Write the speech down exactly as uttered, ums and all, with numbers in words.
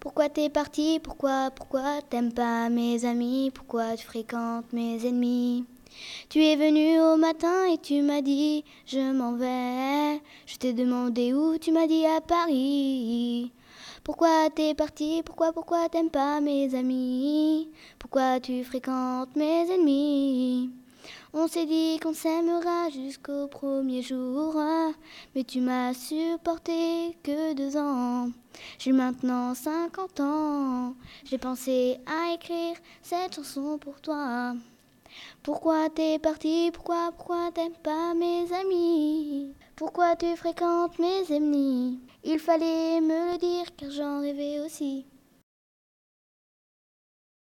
Pourquoi t'es parti? Pourquoi, pourquoi t'aimes pas mes amis? Pourquoi tu fréquentes mes ennemis? Tu es venu au matin et tu m'as dit je m'en vais. Je t'ai demandé où, tu m'as dit à Paris. Pourquoi t'es parti? Pourquoi, pourquoi t'aimes pas mes amis? Pourquoi tu fréquentes mes ennemis? On s'est dit qu'on s'aimera jusqu'au premier jour, mais tu m'as supporté que deux ans. J'ai maintenant cinquante ans. J'ai pensé à écrire cette chanson pour toi. Pourquoi t'es parti? Pourquoi, pourquoi t'aimes pas mes amis? Pourquoi tu fréquentes mes ennemis? Il fallait me le dire car j'en rêvais aussi.